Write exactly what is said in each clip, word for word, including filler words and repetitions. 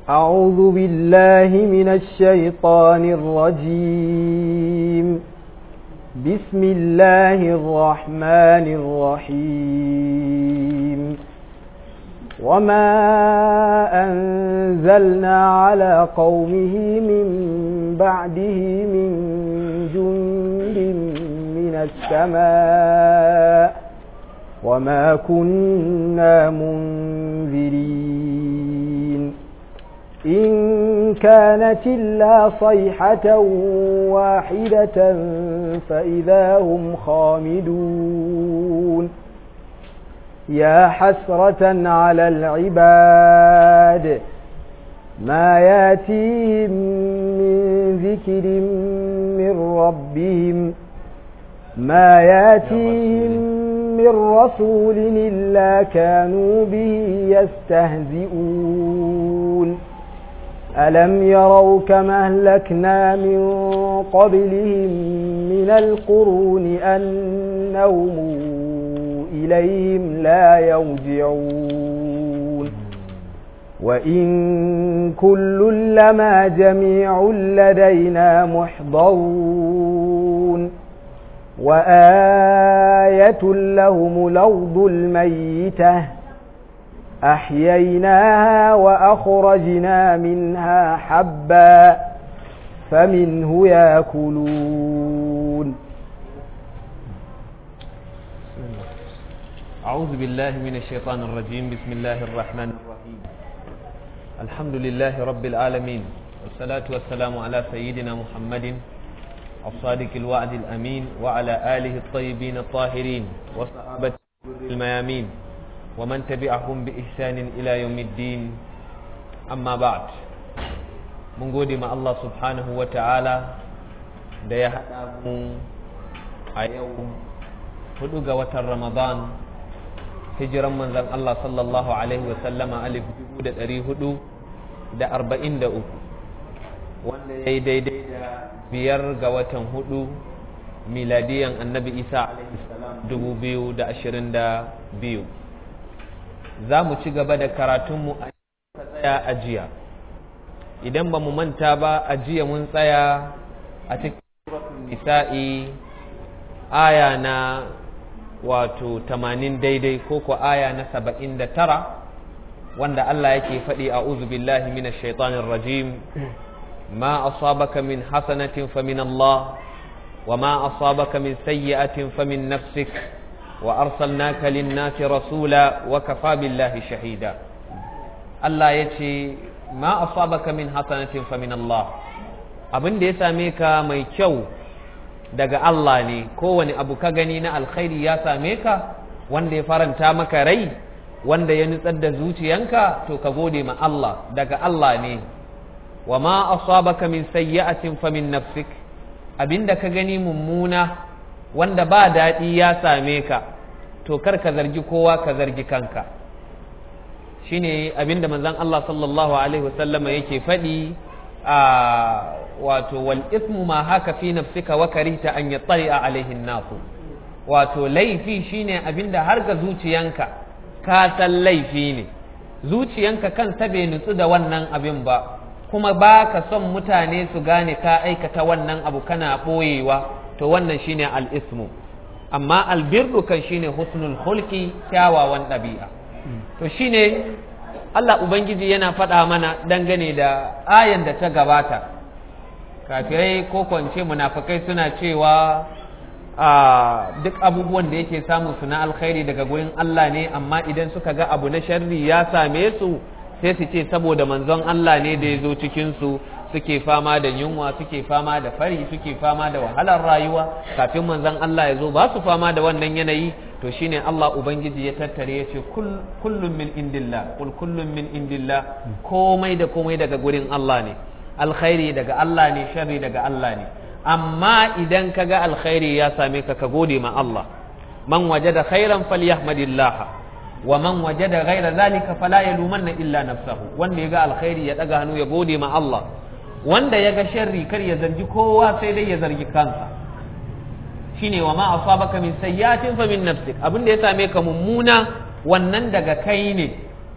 أعوذ بالله من الشيطان الرجيم بسم الله الرحمن الرحيم وما أنزلنا على قومه من بعده من جند من السماء وما كنا منذرين إن كانت إلا صيحة واحدة فإذا هم خامدون يا حسرة على العباد ما ياتيهم من ذكر من ربهم ما ياتيهم من رسول إلا كانوا به يستهزئون ألم يروا كما أهلكنا من قبلهم من القرون أنهم إليهم لا يرجعون وإن كل لما جميع لدينا محضرون وآية لهم الأرض الميتة أحييناها وأخرجنا منها حبا فمنه يأكلون أعوذ بالله من الشيطان الرجيم بسم الله الرحمن الرحيم الحمد لله رب العالمين والصلاة والسلام على سيدنا محمد الصادق الوعد الأمين وعلى آله الطيبين الطاهرين وصحابته الميامين ومن تبعهم بإحسان إلى يوم الدين أما بعد من قدم الله سبحانه وتعالى da ya haɗa mu a yau hudu ga watan Ramadan hijiran manzon Allah sallallahu alaihi wasallama alif dubu da ɗari hudu da arba'in da uku wanda ya yi daidai da biyar ga watan hudu miladiyan annabi Isa alaihi salam dubu biyu da ashirin da biyu za mu ci gaba da karatunmu a tsaya a jiya idan ba mu manta ba a jiya mun tsaya a cikin nisa'i aya na wato tamanin daidai ko ko aya na saba'in da tara wanda Allah yake faɗi a'udhu billahi minash shaitanir rajim ma asabaka min hasanatin famin Allah wa ma asabaka min sayyi'atin famin nafsik wa arsalnaka lin-nasi rasula wa kafa billahi shahida Allah yace ma asabaka min hasanatin famin Allah abin da ya same ka mai kyau daga Allah ne kowane abu ka gani na alkhairi ya same ka wanda ya faranta maka rai wanda ya nutsar da zuciyanka to ka gode ma Allah daga Allah ne wa ma asabaka min sayyi'atin famin nafsik abinda ka gani mummuna wanda ba daɗi ya same ka to kar ka zargi kowa ka zargi kanka shine abinda manzon Allah sallallahu alaihi wasallama yake faɗi a wato wal ismu ma haka fi nafsika wa karihta an yattari'a alaihi an-nas wato laifi shine abinda har ga zuciyanka ka san laifi ne zuciyanka kansa bai nutsu da wannan abin ba kuma ba ka son mutane su gane ka aikata wannan abu kana boyewa to wannan shine al-ismu amma albirru kan shine husnul khulqi kyawawan ɗabi'a to shine Allah Ubangiji yana faɗa mana dangane da ayan da ta gabata kafirai ko kwance munafikai suna cewa a duk abubuwan da yake samu su na alkhairi daga gurin Allah ne amma idan suka ga abu na sharri ya same su sai su ce saboda manzon Allah ne da ya zo cikin su suke fama da yunwa suke fama da fari suke fama da wahalar rayuwa kafin manzon Allah ya zo ba su fama da wannan yanayi to shine Allah Ubangiji ya tattare ya ce kullum min indillah kul kullum min indillah komai da komai daga gurin Allah ne alkhairi daga Allah ne sharri daga Allah ne amma idan kaga alkhairi ya same ka ka gode ma Allah man wajada khairan falyahmadillah wa man wajada ghaira zalika fala yalumanna illa nafsahu wanda yaga alkhairi ya daga hannu ya gode ma Allah wanda yaga sharri kar ya zargi kowa sai dai ya zargi kansa shine wa ma asabaka min sayyatin fa min nafsik abin da ya same ka mummuna wannan daga kai ne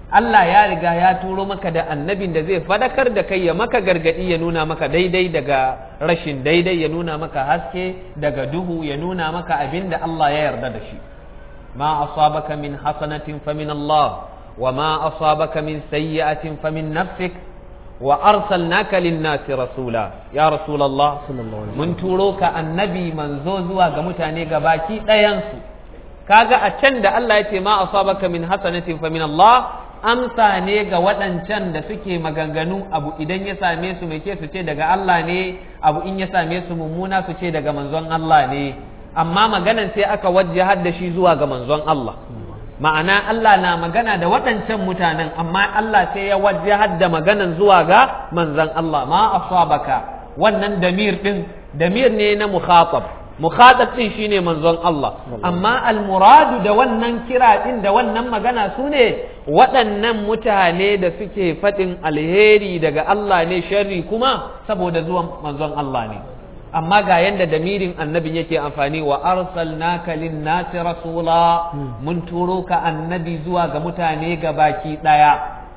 Allah ya riga ya turo maka da annabin da zai fadakar da kai ya maka gargadi ya nuna maka daidai daga rashin daidai, ya nuna maka haske daga duhu, ya nuna maka abin da Allah ya yarda da shi. ma asabaka min hasanatin fa min Allah wa ma asabaka min sayyi'atin fa min nafsik wa arsalnaka lin-nasi rasula. Ya rasulullah, mun turo ka annabi manzo zuwa ga mutane gabaki ɗayan su. kaga a can da Allah ya ce ma asabaka min hasanatin fa min Allah, amsa ne ga waɗancan da suke maganganu abu idan ya same su mai ke su ce daga Allah ne, abu in ya same su mummuna su ce daga manzon Allah ne. Amma maganan sai aka wajjahar da shi zuwa ga manzon Allah. Ma'ana Allah na magana da waɗancan mutanen, amma Allah sai ya wajjahar da maganan zuwa ga manzon Allah. Ma asabaka, wannan damir din damir ne na mukhatab. Mukhatab din shine manzon Allah, amma almuradu da wannan kira din da wannan magana su ne waɗannan mutane da suke faɗin alheri daga Allah ne, sharri kuma saboda zuwan manzon Allah ne. Amma ga yanda damirin annabin yake amfani, wa arsalnaka lin-nasi rasula, mun turo ka annabi zuwa ga mutane ga baki ɗaya.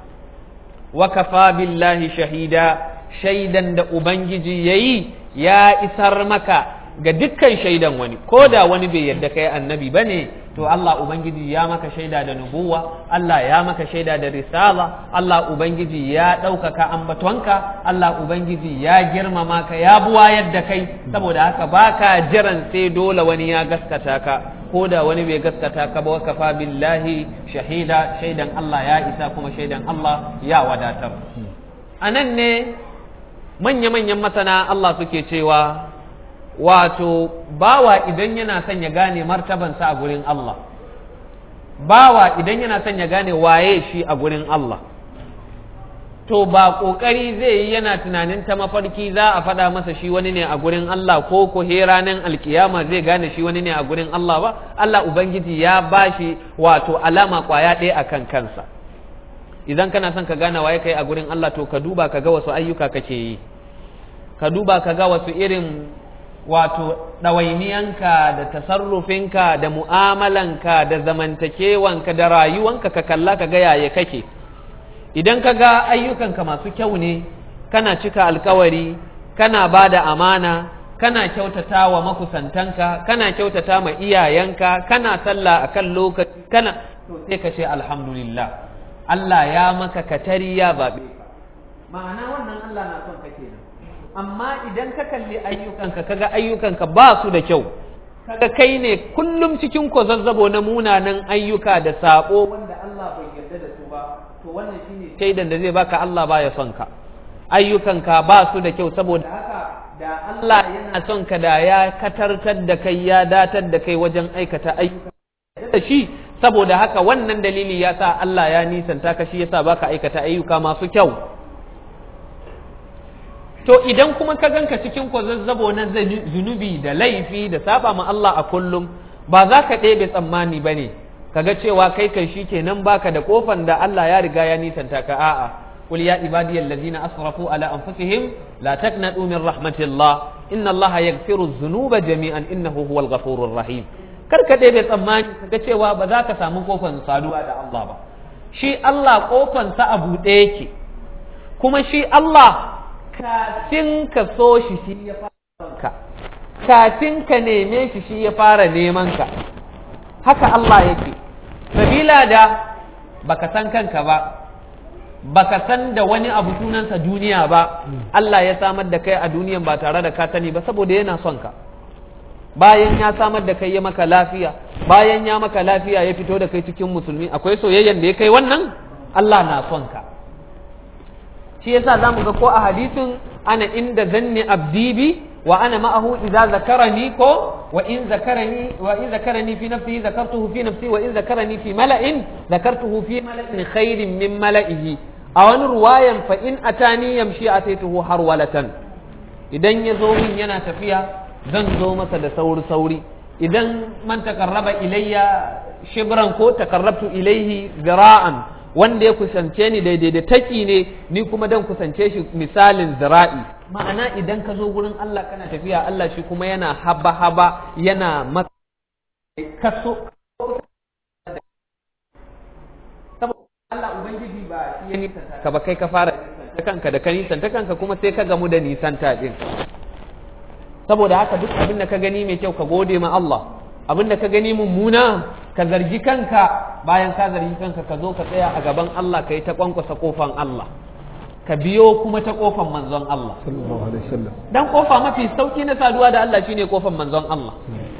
Wa kafa billahi shahida, shaidan da ubangiji yayi ya isar maka ga dukkan shaidan wani, ko da wani bai yarda kai annabi bane, to Allah ubangiji ya maka shaida da nubuwa, Allah ya maka shaida da risala, Allah ubangiji ya ɗaukaka ambatonka, Allah ubangiji ya girmama ka, ya buwayar da kai. Saboda haka baka jiran sai dole wani ya gaskata ka, ko da wani bai gaskata ka ba. Kafa billahi shahida, shaidan Allah ya isa, kuma shaidan Allah ya wadatar. Anan ne manya-manyan masana Allah suke cewa, wato bawa idan yana son ya gane martabansa a gurin Allah, bawa idan yana son ya gane waye shi a gurin Allah, to ba ƙoƙari zai yi yana tunanin ta mafarki za a faɗa masa shi wani ne a gurin Allah, ko ko he ranar alkiyama zai gane shi wani ne a gurin Allah ba. Allah Ubangiji ya bashi wato alama ƙwaya ɗaya a kan kansa. Idan kana son ka gane waye kai a gurin Allah, to ka duba ka ga wasu ayyuka kake yi, ka duba ka ga wasu irin wato ɗawainiyanka da tasarrufinka da mu'amalanka da zamantakewanka da rayuwanka, ka kalla ka ga yaya kake. Idan ka ga ayyukanka masu kyau ne, kana cika alkawari, kana ba da amana, kana kyautata wa makusantanka, kana kyautata ma iyayenka, kana sallah akan lokaci, kana to sai ka ce alhamdulillah, Allah ya maka katari ya babe. Ma'ana wannan Allah na son ka kenan. Amma idan ka kalli ayyukanka kaga ayyukanka ba su da kyau, kaga kai ne kullum cikin kwazazzabo na munanan ayyuka da sabo wanda Allah bai yarda da su ba, to wannan shine shaidan da zai baka Allah baya son ka. Ayyukanka ba su da kyau, saboda haka da Allah yana son ka da ya katartar da kai, ya datar da kai wajen aikata ayyuka da shi. Saboda haka wannan dalili ya sa Allah ya nisanta ka, shi yasa baka aikata ayyuka masu kyau. To idan kuma ka ganka cikin kwazazzabo na zunubi da laifi da saba ma Allah a kullum, ba za ka ɗebe tsammani ba ne, kaga cewa kai kai shi kenan baka da kofan da Allah ya riga ya nisanta ka. A'a, qul ya ibadiyal ladina asrafu ala anfusihim la taqnatu min rahmatillah inna Allah yaghfiru dhunuba jami'an innahu huwal ghafurur rahim. Kar ka ɗebe tsammani kaga cewa ba za ka samu kofan saduwa da Allah ba. Shi Allah kofan sa a buɗe yake, kuma shi Allah kafin ka so shi shi ya fara ka, kafin ka neme shi shi ya fara neman ka. Haka Allah yake. Sabila da baka san kanka ba, baka san da wani abu sunansa duniya ba, Allah ya samar da kai a duniyan ba tare da ka sani ba, saboda yana son ka. Bayan ya samar da kai ya maka lafiya, bayan ya maka lafiya ya fito da kai cikin musulmi, akwai soyayyen da ya kai wannan? Allah na son ka. Shi yasa zamu ga ko a hadisin, ana inda zanni abdi bi wa ana ma'ahu idza zakarani, ko wa in zakarani wa in zakarani fi nafsihi zakartuhu fi nafsi wa in zakarani fi mala'in zakartuhu fi mala'in khairin min mala'ihi. A wani ruwayan fa in atani yamshi ataituhu harwalatan, idan ya zo min yana tafiya zan zo masa da sauri sauri. Idan man takarraba ilayya shibran ko takarrabtu ilayhi zira'an, wanda ya kusance ni daidai da taki ne, ni kuma dan kusance shi misalin zira'i. Ma'ana idan ka zo gurin Allah kana tafiya, Allah shi kuma yana haba haba, yana maka kaso. Saboda Allah Ubangiji ba shi ya nisanta ka ba kai ka fara nisanta kanka da ka nisanta kanka kuma sai ka gamu da nisanta din. Saboda haka duk abin da ka gani mai kyau ka gode ma Allah, abin da ka gani mummuna ka zargi kanka, bayan ka zargi kanka ka zo ka tsaya a gaban Allah ka yi ta kwankwasa kofan Allah, ka biyo kuma ta kofan manzon Allah. Dan kofa mafi sauki na saduwa da Allah shine kofan manzon Allah.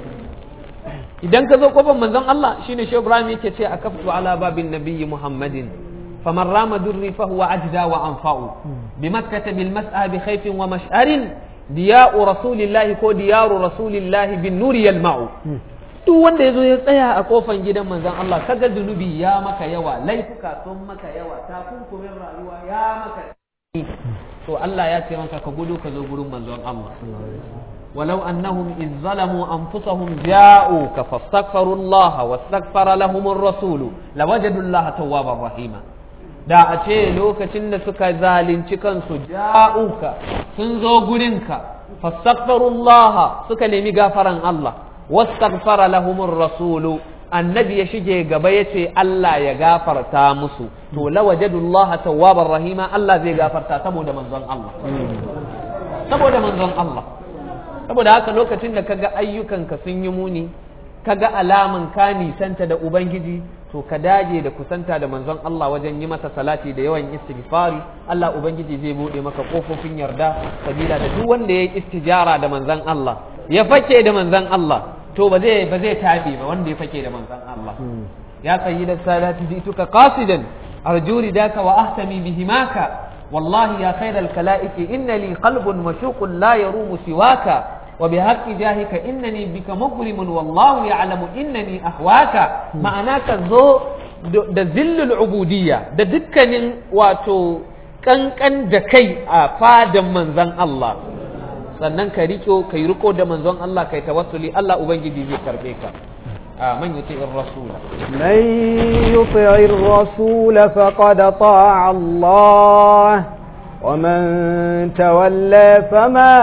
Idan ka zo kofan manzon Allah shine Shehu Ibrahim yake ce akaftu ala babin nabiyyi Muhammadin faman rama durri fa huwa ajda wa anfa'u bi makkah bil mas'a bi khayfin wa mash'arin diya'u rasulillahi ko diyaru rasulillahi bin nuri yalma'u. Duk wanda yazo ya tsaya a kofan gidan manzon Allah kaga zunubi ya maka yawa, laifuka sun maka yawa, takunkumin rayuwa ya maka, to Allah ya ce maka ka gudu ka zo gurin manzon Allah. walau annahum iz zalamu anfusahum ja'uka fastaghfiru Allah wastaghfara lahum ar-rasulu lawajadu Allah tawwabar rahima. Da a ce lokacin da suka zalunci kansu ja'uka sun zo gurinka fastaghfirullah suka nemi gafaran Allah wastaghfara lahumur rasulu annabi ya shige gaba yace Allah ya gafarta musu to lawajadullaha tawwabar rahima Allah zai gafarta saboda manzon Allah saboda manzon Allah saboda haka lokacin da kaga ayyukanka sun yi muni kaga alaman ka nisanta da ubangiji to ka dage da kusanta da manzon Allah wajen yi masa salati da yawan istighfari. Allah ubangiji zai bude maka kofofin yarda sabila da duk wanda ya istijara da manzon Allah ya fake da manzon Allah to ba zai ba zai tabi ba wanda ya fake da manzon Allah. Ya sayyida salati jituka qasidan arju ridaka wa ahtami bihimaka wallahi ya khayral kalaiki inna li qalbun mashuqun la yarumu siwaka وبحق جاهك إنني بك مغرم والله يعلم إنني أهواك معناك ذو da zillul ubudiyya da dukkanin wato kankan da kai a fadan manzon Allah sannan ka riko kai riko da manzon Allah kai tawassuli Allah ubangiji zai karbe ka man yuti'ir rasul man yuti'ir rasul faqad ta'a Allah ومن تولى فما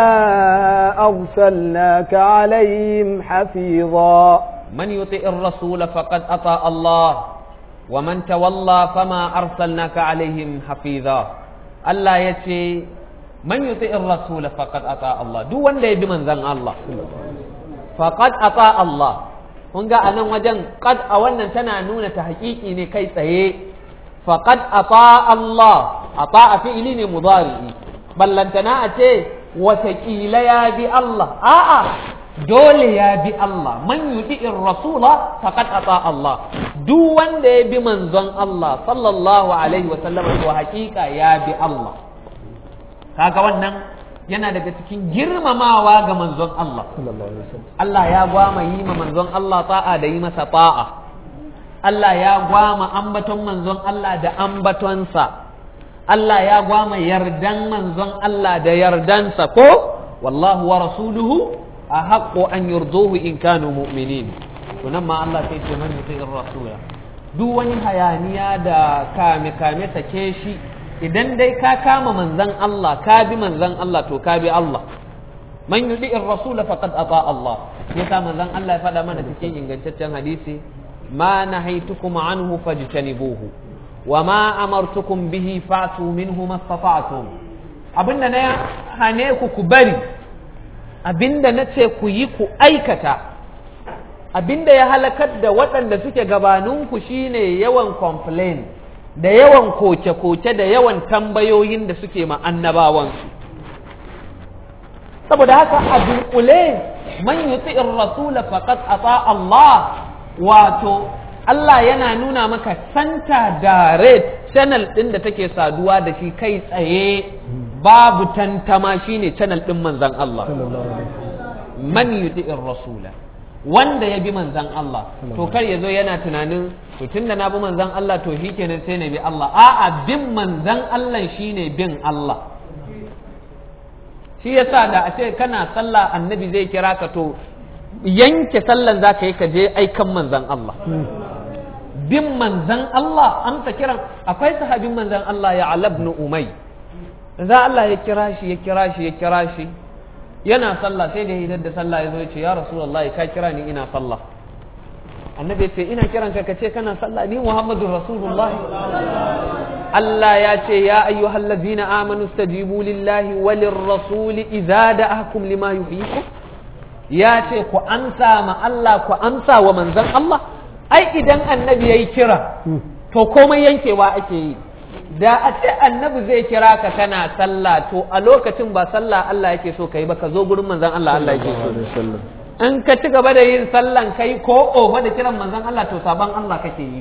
أرسلناك عليهم حفيظا من يطع الرسول فقد أطاع الله ومن تولى فما أرسلناك عليهم حفيظا الله يتي من يطع الرسول فقد أطاع الله دو wanda ya bi manzon Allah faqad ata Allah kun ga anan wajen qad a wannan tana nuna ta haƙiƙi ne kai tsaye faqad ata Allah ata fi'ili ne mudari'i ballantana a ce wataƙila ya bi Allah a'a dole ya bi Allah man yuti'ir rasula faqad ata Allah duk wanda ya bi manzon Allah sallallahu alaihi wa sallam to haƙiƙa ya bi Allah. Kaga wannan yana daga cikin girmamawa ga manzon Allah Allah ya gwama yi ma manzon Allah ta'a da yi masa ta'a. Allah ya gwama ambaton manzon Allah da ambatonsa. Allah ya gwama yardan manzon Allah da yardansa ko wallahu wa rasuluhu ahaqqu an yurduhu in kanu mu'minin. To nan ma Allah sai ce man yuti'ir rasula duk wani hayaniya da kame kame sake shi idan dai ka kama manzon Allah ka bi manzon Allah to ka bi Allah. Man yuti'ir rasula faqad ata Allah. Yasa manzon Allah ya faɗa mana cikin ingantaccen hadisi ma nahaytukum anhu fajtanibuhu wa ma amartukum bihi fa'tu minhu mastata'tum. Abinda na hane ku ku bari, abinda na ce ku yi ku aikata. Abinda ya halakar da waɗanda suke gabaninku shine yawan complain da yawan koke-koke da yawan tambayoyin da suke ma annabawansu. Saboda haka a dunkule man yuti'ir rasula faqad ata Allah, wato Allah yana nuna maka santa direct channel ɗin da take saduwa da shi kai tsaye babu tantama shine channel ɗin manzan Allah. Man yuti'ir rasula wanda ya bi manzan Allah to kar ya zo yana tunanin to tunda na bi manzan Allah to shikenan sai na bi Allah. A'a, bin manzan Allah shine bin Allah. Shi yasa da a ce kana sallah annabi zai kira ka to yanke sallan zaka yi ka je aikan manzan Allah. Bin manzan Allah amsa kiran akwai sahabin manzan Allah ya alabnu umai za Allah ya kira shi ya kira shi ya kira shi yana sallah sai da hidar da sallah ya zo ya ce ya rasulullah ka kira ni ina sallah annabi ya ce ina kiranka ka ce kana sallah ni Muhammadu Rasulullah. Allah ya ce ya ayyuhal ladzina amanu stajibu lillahi walir rasuli idza da'akum lima yuhyikum, ya ce ku amsa ma Allah ku amsa wa manzon Allah. Ai idan annabi yayi kira to komai yankewa ake yi. Da a ce annabi zai kira ka kana sallah to a lokacin ba sallah Allah yake so kai ba, ka zo gurin manzon Allah Allah yake so. In ka ci gaba da yin sallan kai ko ofa da kiran manzon Allah to saban Allah kake yi.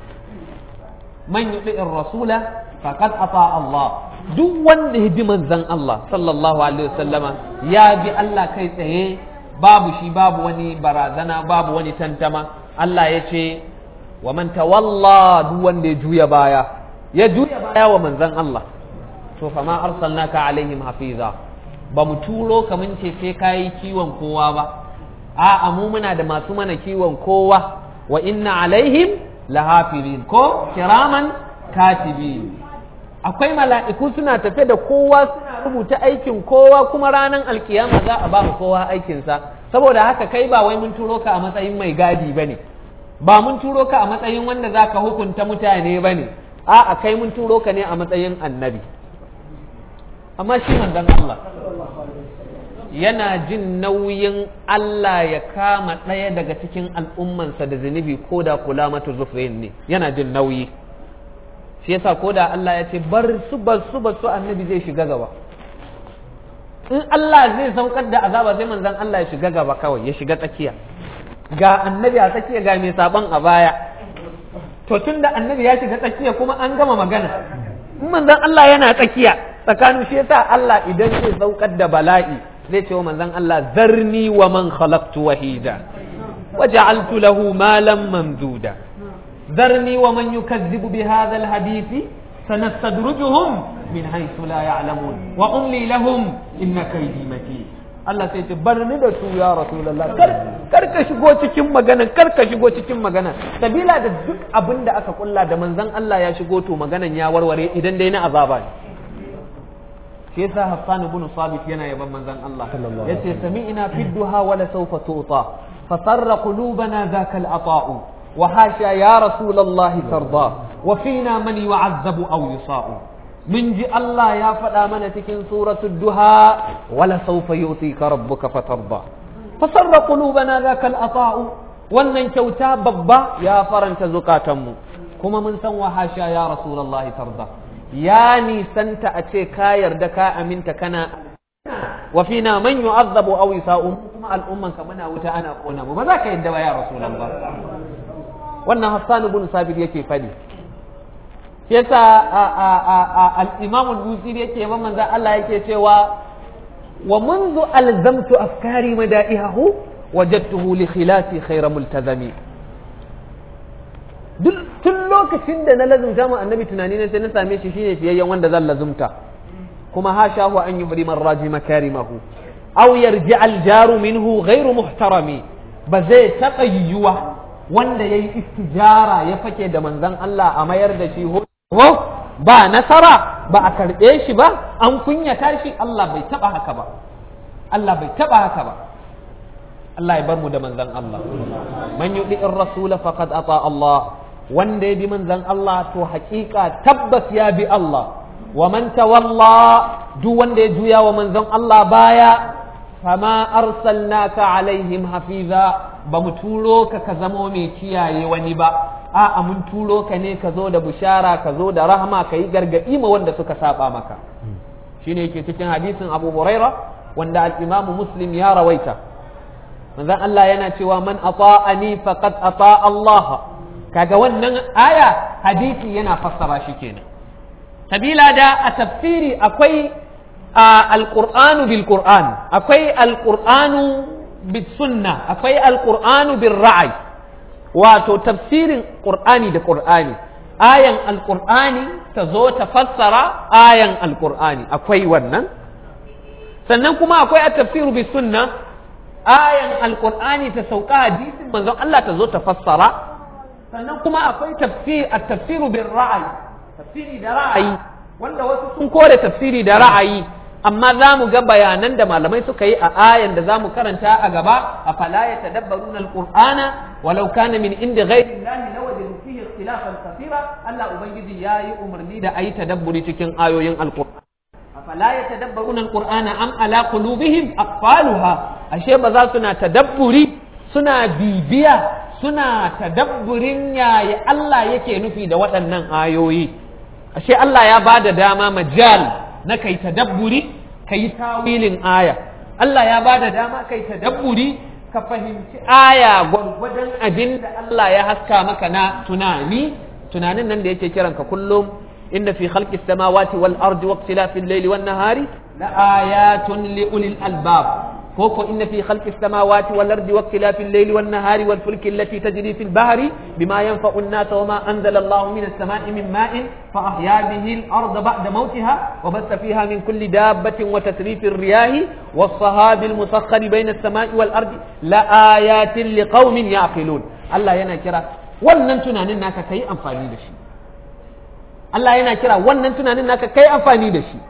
Man yuti'ir rasula faqad ata Allah, duk wanda ya bi manzon Allah sallallahu alaihi wasallama ya bi Allah kai tsaye, babu shi babu wani barazana babu wani tantama. Allah ya ce wa man tawalla, duk wanda ya juya baya ya juya baya wa manzon Allah to fa ma arsalnaka alaihim hafiza, ba mu turo ka mun ce sai kai kiwon kowa ba, a'a mu muna da masu mana kiwon kowa. Wa inna alaihim lahafizin ko kiraman katibin, akwai mala'iku suna tafe da kowa suna rubuta aikin kowa, kuma ranar alkiyama za a ba kowa aikinsa. Saboda haka kai ba wai mun turo ka a matsayin mai gadi bane, ba mun turo ka a matsayin wanda za ka hukunta mutane bane, a'a kai mun turo ka ne a matsayin annabi. Amma shi manzon Allah yana jin nauyin Allah ya kama ɗaya daga cikin al'ummansa da zunubi ko da kula mata zufrin ne, yana jin nauyi. Shi yasa ko da Allah ya ce bar su bar su bar su annabi zai shiga gaba. In Allah zai saukar da azaba sai manzon Allah ya shiga gaba kawai, ya shiga tsakiya. Ga annabi a tsakiya ga mai saban a baya. To tun da annabi ya shiga tsakiya kuma an gama magana. In manzon Allah yana tsakiya tsakanin, shi yasa Allah idan zai saukar da bala'i zai ce wa manzon Allah zarni wa man khalaqtu wahida wa ja'altu lahu malan mamduda zarni wa man yukazzibu bi hadha alhadith sanastadrijuhum min haythu la ya'lamun wa umli lahum inna kaydi matin. Allah sai ce bar ni da su ya rasulullah, kar kar ka shigo cikin magana, kar ka shigo cikin magana. Sabila da duk abin da aka kulla da manzon Allah ya shigo to maganan ya warware idan dai na azaba ne. Shi yasa Hassan ibn Sabit yana yaban manzon Allah yace sami'na fi duha wa la sawfa tu'ta fa sarra qulubana zaka al-ata'u wa hasha ya rasulullah tarda wa fina man yu'azzabu aw yusa'u. mun ji Allah ya faɗa mana cikin suratul duha wala sawfa yu'tika rabbuka fatarda fa sarra qulubana zaka al-ata'u. Wannan kyauta babba ya faranta zukatanmu, kuma mun san wa hasha ya rasulullah tarda, ya nisanta a ce ka yarda ka aminta kana wa fina man yu'azzabu aw yusa'u, kuma al'umman ka muna wuta ana kona mu, ba za ka yadda ba ya rasulullah. Wannan Hassan ibn Sabit yake fadi, yasa al-Imam al-Busiri yake ba manzo Allah yake cewa wa منذ alzamtu afkari mada'ihahu wajadtuhu li khilati khayra multazami. Tun lokacin da na lazumta mu annabi tunani ne sai na same shi shine fiyayyen wanda zan lazumta, kuma hashahu an yubri man raji makarimahu aw yarji al-jaru minhu ghayru muhtarami. Ba zai taɓa yiwuwa wanda yayi istijara ya fake da manzon Allah a mayar da shi ho ba nasara, ba a karɓe shi ba, an kunyata shi. Allah bai taɓa haka ba, Allah bai taɓa haka ba. Allah ya bar mu da manzon Allah. Man yudi'ir rasul faqad ata Allah, wanda ya bi manzon Allah to hakika tabbas ya bi Allah. Wa man tawalla, duk wanda ya juya wa manzon Allah baya, fama arsalnaka alaihim hafiza, ba mu turo ka ka zamo mai kiyaye wani ba, a'a mun turo ka ne ka zo da bushara, ka zo da rahma, ka yi gargaɗi ma wanda suka saba maka. Shine yake cikin hadisin Abu Huraira wanda al-Imam Muslim ya rawaita, manzon Allah yana cewa man ata'ani faqad ata Allah. Kaga wannan aya hadisi yana fassara shi kenan. Sabila da a tafsiri akwai al-Qur'anu bil Qur'an, akwai al-Qur'anu bis sunna, akwai al-Qur'anu bil ra'ay. Wato tafsirin Qur'ani da Qur'ani, ayan al-Qur'ani ta zo ta fassara ayan al-Qur'ani, akwai wannan. Sannan kuma akwai at-tafsiru bis sunna, ayan alqur'ani ta sauka hadisin manzon Allah ta zo ta fassara. Sannan kuma akwai tafsir at-tafsiru bir ra'ayi, tafsiri da ra'ayi, wanda wasu sun kore tafsiri da ra'ayi, amma za mu ga bayanan da malamai suka yi a ayan da za mu karanta a gaba a fala ya tadabbaruna alqur'ana walau kana min inda ghairi llahi lawajadu fihi ikhtilafan kathira Allah ubangiji yayi umarni da ayi tadabburi cikin ayoyin alqur'ani afala yatadabbaruna alqur'ana am ala qulubihim aqfaluha ashe ba za suna tadabburi suna bibiya suna tadabburin yaya Allah yake nufi da waɗannan ayoyi ashe Allah ya bada dama majal na kai tadabburi kai tawilin aya Allah ya bada dama kai tadabburi ka fahimci aya gwargwadon abin da Allah ya haska maka na tunani tunanin nan da yake kiranka kullum inna fi khalqis samawati wal ardi waqtilafil layli wan nahari la ayatun li ulil albab koko inna fi khalqis samawati wal ardi waqtilafil layli wan nahari wal fulki allati tajri fil bahri bima yanfa'u an-nas wa ma anzala Allahu minas samai min ma'in fa ahya bihi al-ardha ba'da mawtiha wa bassa fiha min kulli dabbatin wa tasrifir riyahi was sahabil musakhkhari bayna as-samai wal ardi la ayatin liqaumin yaqilun Allah yana kira wannan tunanin naka kai amfani da shi Allah yana kira wannan tunanin naka kai amfani da shi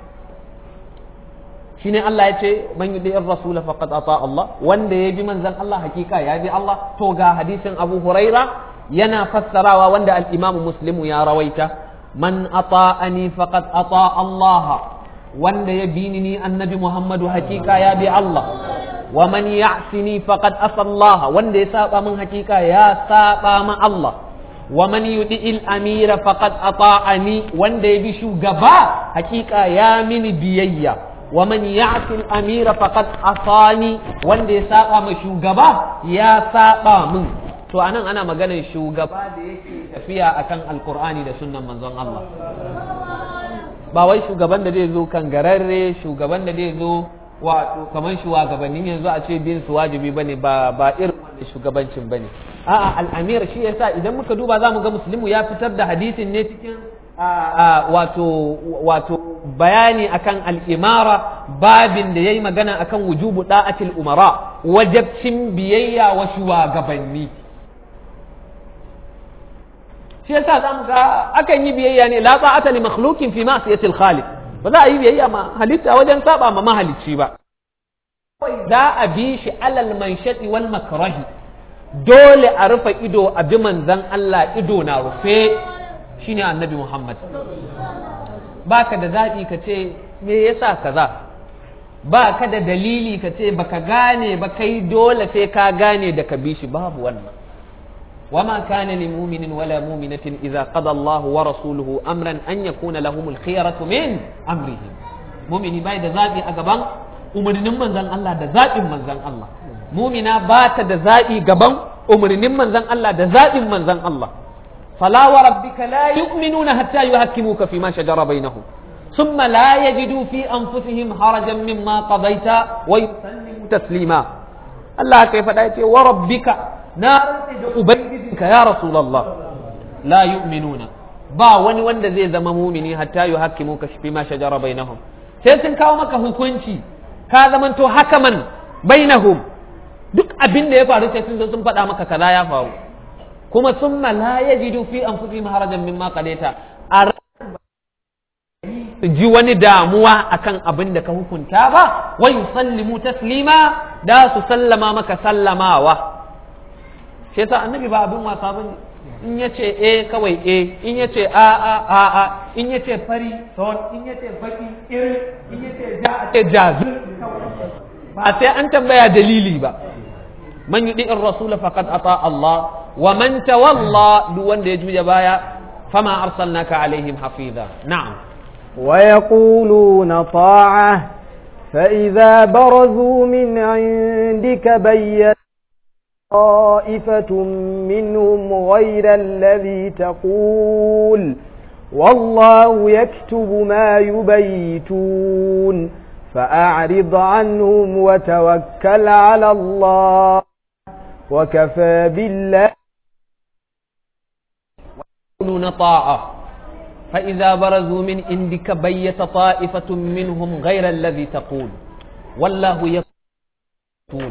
shine Allah ya ce man yudi ar-rasul faqad ata Allah wanda ya bi manzon Allah hakika ya bi Allah to ga hadisin Abu Huraira yana fassarawa wanda al-Imam Muslim ya rawaita man ata'ani faqad ata Allah wanda ya bi ni annabi Muhammadu hakika ya bi Allah wa man ya'sini faqad asa Allah wanda ya saba min hakika ya saba ma Allah wa man yudi al-amira faqad ata'ani wanda ya bi shugaba hakika ya mini biyayya wa man ya'ti al-amira faqad asani wanda ya saba ma shugaba ya saba min to anan ana maganar shugaba da yake tafiya akan alqur'ani da sunnan manzon Allah ba wai shugaban da zai zo kan gararre shugaban da zai zo wato kaman shugabannin yanzu a ce bin su wajibi bane ba ba irin wannan shugabancin bane a'a al-amir shi yasa idan muka duba zamu ga muslimu ya fitar da hadisin ne cikin wato wato bayani akan al'imara babin da ya yi magana akan wujubu da'atil umara wajabcin biyayya wa shugabanni shi yasa za mu ga akan yi biyayya ne la ta'ata li makhluqin fi ma'siyatil khaliq ba za a yi biyayya ma halitta wajen saba ma mahalicci ba za a bi shi alal manshati wal makrahi dole a rufe ido a bi manzon Allah ido na rufe shine annabi Muhammad baka da zaɓi ka ce me yasa kaza baka da dalili ka ce baka gane ba kai dole sai ka gane da ka bi shi babu wannan wama kana lil mu'minin wala mu'minatin idza qada Allah wa rasuluhu amran an yakuna lahumul khiyaratu min amrihim mu'mini bai da zaɓi a gaban umarnin manzon Allah da zaɓin manzon Allah mu'mina ba ta da zaɓi gaban umarnin manzon Allah da zaɓin manzon Allah فلا وربك لا يؤمنون حتى يحكموك فيما شجر بينهم ثم لا يجدوا في أنفسهم حرجا مما قضيت ويسلموا تسليما الله كيف دايتي وربك نار أبيدك يا رسول الله لا يؤمنون با wani wanda zai zama mumini hatta yuhakkimuka fima shajara bainahum sai sun kawo maka hukunci ka zamanto hakaman bainahum duk abin da ya faru sai sun zo sun faɗa maka kaza ya faru kuma summa la yajidu fi anfusihim harajan mimma qadaita a ji wani damuwa akan abin da ka hukunta ba wa yusallimu taslima da su sallama maka sallamawa shi yasa annabi ba abin wasa bane in yace eh kawai eh in yace a a a a in yace fari son in yace baki iri in yace ja a ce jazu ba sai an tambaya dalili ba man yudi ar-rasul faqad ata Allah ومن تولى دون يجوج بايا فما أرسلناك عليهم حفيظا نعم ويقولون طاعة فإذا برزوا من عندك بيت طائفة منهم غير الذي تقول والله يكتب ما يبيتون فأعرض عنهم وتوكل على الله وكفى بالله يكونون طاعة فإذا برزوا من عندك بيت طائفة منهم غير الذي تقول والله يكون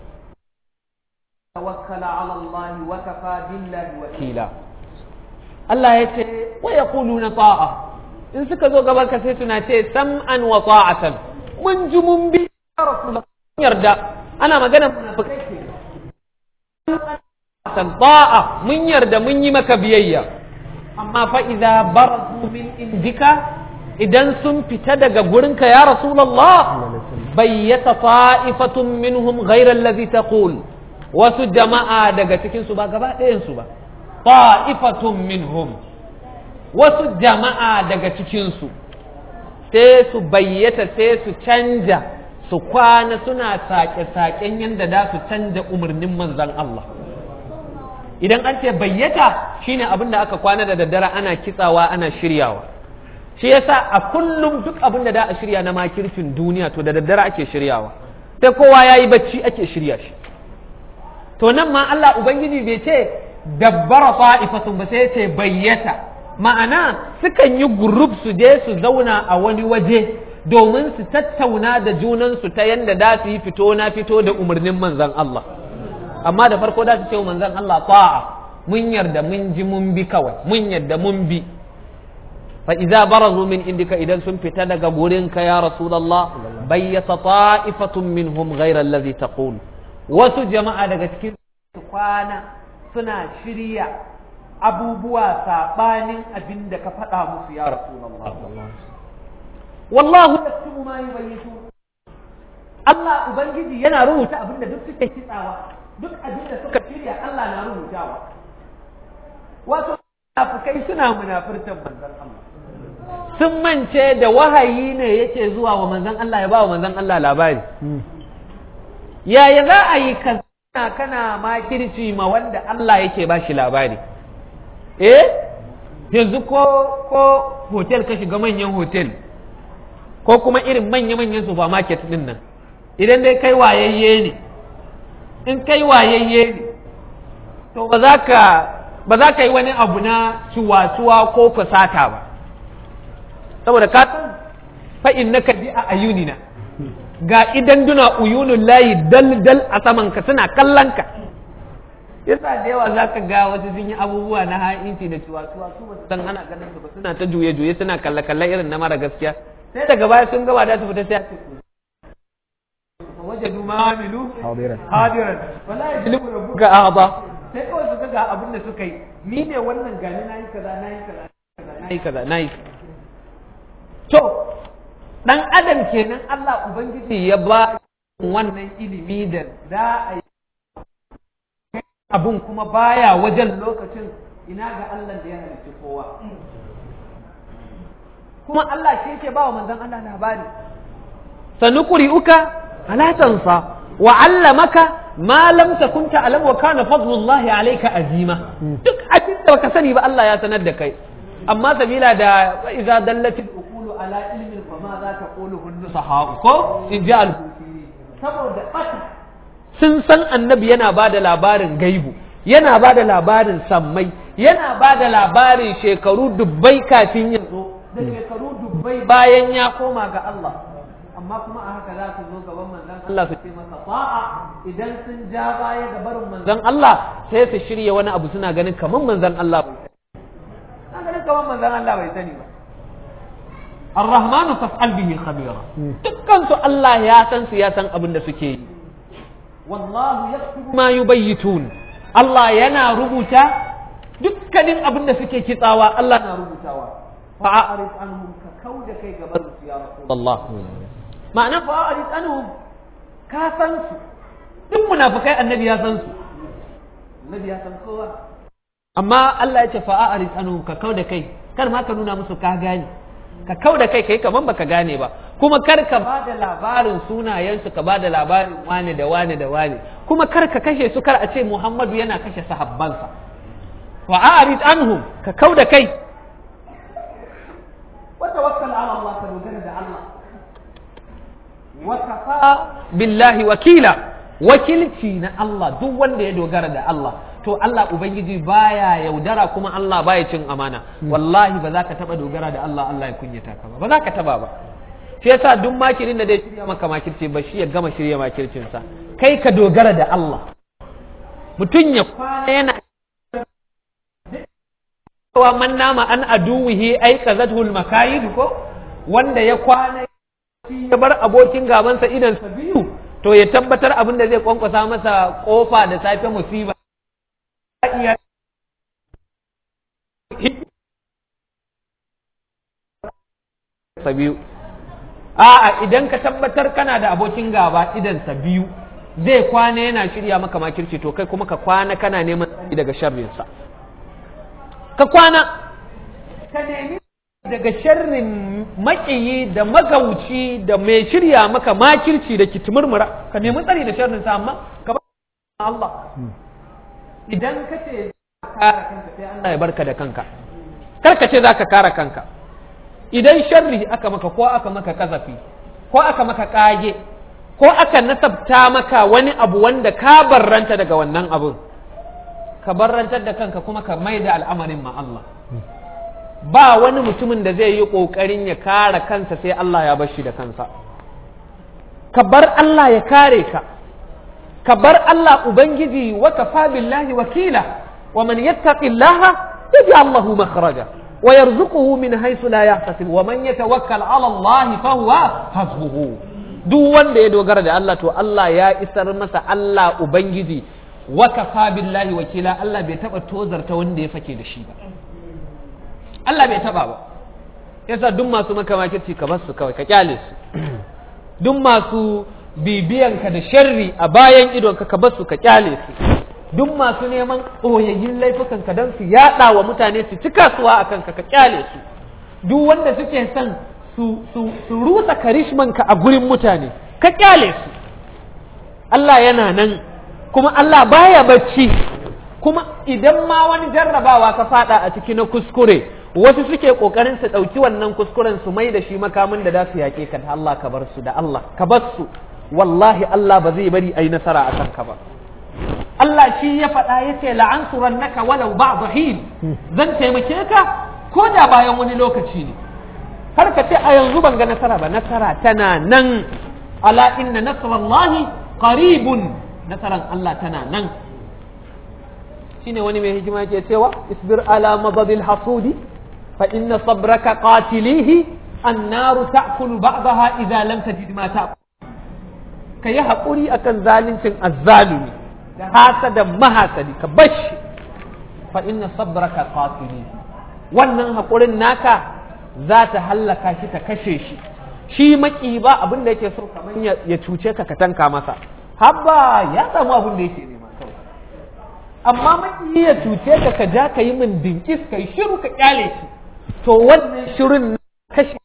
توكل على الله وكفى بالله وكيلا الله يتي ويقولون طاعة إن سكزوا قبل كثيرتنا تي سمعا وطاعة mun ji mun bi ya rasulullah yarda ana magana munafikai ke ta'a mun yarda mun yi maka biyayya amma fa idza barazu min indika idan sun fita daga gurinka ya rasulullah bayyata ta'ifatun minhum ghayra allazi taqul wasu jama'a daga cikin su ba gaba ɗayan su ba ta'ifatun minhum wasu jama'a daga cikin su sai su bayyata sai su canja su kwana suna sake-saken yadda da su canja umarnin manzon Allah idan an ce bayyata shine abin da aka kwana da daddare ana kitsawa ana shiryawa shi yasa a kullum duk abin da da a shirya na makircin duniya to da daddare ake shiryawa sai kowa yayi bacci ake shirya shi to nan ma Allah ubangiji bai ce dabbara fa'ifatun ba sai ya ce bayyata ma'ana sukan yi group su je su zauna a wani waje domin su tattauna da junansu ta yanda da su yi fito na fito da umarnin manzon Allah amma da farko da su ce manzon Allah ta'a mun yarda mun ji mun bi kawai mun yarda mun bi fa idza barazu min indika idan sun fita daga gurinka ya rasulullah bayyata ta'ifatun minhum ghayra allazi taqul wasu jama'a daga cikin su kwana suna shirya abubuwa sabanin abin da ka faɗa musu ya rasulullah wallahu yaktubu ma yubayyitu Allah ubangiji yana rubuta abin da duk suke kitsawa duk abin da suka shirya Allah na rubutawa wato munafikai suna munafirtan manzon Allah sun mance da wahayi ne yake zuwa wa manzon Allah ya ba wa manzon Allah labari yaya za a yi ka kana makirci ma wanda Allah yake ba shi labari eh yanzu ko ko hotel ka shiga manyan hotel ko kuma irin manya-manyan supermarket din nan idan dai kai wayayye ne in kai wayayye ne to ba za ka ba za ka yi wani abu na ciwa-ciwa ko fasata ba saboda ka san fa innaka bi a ayunina ga idan duna uyunul layi dal dal a saman ka suna kallon ka yasa da yawa zaka ga wasu sun yi abubuwa na ha'inci da ciwa-ciwa su ba san ana ganin su ba suna ta juye-juye suna kalle-kalle irin na mara gaskiya sai daga baya sun gaba da su fita sai a ce wajadu ma amilu hadiran hadiran wala yajlibu rabbuka ahada sai kawai su ga abin da suka yi ni ne wannan gani nayi kaza nayi kaza nayi kaza nayi to dan adam kenan Allah ubangiji ya ba wannan ilimi da za a yi abun kuma baya wajen lokacin ina ga Allah da ya halicci kowa kuma Allah shi yake ba wa manzon Allah labari sanuqri'uka ala tansa wa 'allamaka ma lam takun ta'lam wa kana fadlullahi 'alayka azima duk abin da baka sani ba Allah ya sanar da kai amma sabila da idza dallatil uqulu ala ilmin fa ma za ta qulu hunnusaha ko in ja al-busiri saboda bata sun san annabi yana bada labarin gaibu yana bada labarin sammai yana bada labarin shekaru dubbai kafin ya zo da shekaru dubbai bayan ya koma ga Allah amma kuma a haka za su zo gaban manzon Allah su ce masa ta'a idan sun ja baya da barin manzon Allah sai su shirya wani abu suna ganin kaman manzon Allah bai sani ganin kaman manzon Allah bai sani ba Ar-Rahmanu fas'al bihi khabira dukkan su Allah ya san su ya san abin da suke yi wallahu yaktubu ma yubayyitun Allah yana rubuta dukkanin abin da suke kitsawa Allah na rubutawa fa'arid anhum ka kauda kai gaban su ya Rasulullah ma'ana fa'arid anhum ka san su duk munafikai annabi ya san su annabi ya san kowa amma Allah ya ce fa'arid anhum ka kauda kai kar ma ka nuna musu ka gane ka kauda kai kai kaman baka gane ba kuma kar ka bada labarin sunayen su ka bada labarin wane da wane da wane kuma kar ka kashe su kar a ce Muhammadu yana kashe sahabbansa fa'arid anhum ka kauda kai وتوكل على الله كدوغنا ده الله وكفى بالله وكيلا wakilci na Allah duk wanda ya dogara da Allah to Allah ubangiji baya yaudara kuma Allah baya cin amana wallahi ba za ka taba dogara da Allah Allah ya kunyata ka ba ba za ka taba ba shi yasa duk makirin da zai shirya maka makirci ba shi ya gama shirya makircin sa kai ka dogara da Allah mutun ya kwana yana wa man nama an aduwihi ay kazatul makayid ko wanda ya kwana ya bar abokin gabansa idan sa biyu to ya tabbatar abin da zai kwankwasa masa kofa da safe musiba sa biyu a'a idan ka tabbatar kana da abokin gaba idan sa biyu zai kwana yana shirya maka makirci to kai kuma ka kwana kana neman tsari daga sharrinsa ka kwana ka nemi daga sharrin maƙiyi da magauci da mai shirya maka makirci da kitimurmura ka nemi tsari da sharrinsa amma ka ba Allah idan ka ce za ka kare kanka sai Allah ya barka da kanka kar ka ce za ka kare kanka idan sharri aka maka ko aka maka kazafi ko aka maka kage ko aka nasabta maka wani abu wanda ka barranta daga wannan abun ka barrantar da kanka kuma ka maida al'amarin ma Allah ba wani mutumin da zai yi ƙoƙarin ya kare kansa sai Allah ya bar shi da kansa ka bar Allah ya kare ka ka bar Allah ubangiji wa kafa billahi wakila wa man yattaqillaha yaj'al lahu makhraja wa yarzuquhu min haythu la yahtasib wa man yatawakkal 'ala Allah fa huwa hasbuhu duk wanda ya dogara da Allah to Allah ya isar masa Allah ubangiji wa kafa billahi wakila Allah bai taba tozarta wanda ya fake da shi ba Allah bai taba ba yasa duk masu makamakirci ka bar su kawai ka kyale su duk masu bibiyanka da sharri a bayan idonka ka bar su ka kyale su duk masu neman ɓoyayyin laifukan ka don su yaɗa wa mutane su ci kasuwa a kanka ka kyale su duk wanda suke son su su su rusa karishmanka a gurin mutane ka kyale su Allah yana nan kuma Allah baya bacci kuma idan ma wani jarrabawa ka fada a ciki na kuskure wasu suke kokarin su dauki wannan kuskuren su mai da shi makamin da za su yake ka da Allah ka bar su da Allah ka bar su wallahi Allah ba zai bari ai nasara a kanka ba Allah shi ya faɗa yace la'ansurannaka walau ba'd hin zan taimake ka ko da bayan wani lokaci ne har ka ce a yanzu ban ga nasara ba nasara tana nan ala inna nasrallahi qaribun nasaran Allah tana nan shine wani mai hikima yake cewa isbir ala madadil hasudi fa inna sabraka qatilihi annaru ta'kulu ba'daha idza lam tajid ma ta'kul kai hakuri akan zalincin azzalumi da hasada mahasadi ka bashi fa inna sabraka qatilihi wannan hakurin naka za ta hallaka shi ta kashe shi shi maki ba abin da yake so kaman ya cuce ka ka tanka masa habba ya samu abin da yake nema kawai amma maki ya cuce ka ka ja ka yi min dinkis ka yi shiru ka kyale shi to wannan shirin kashe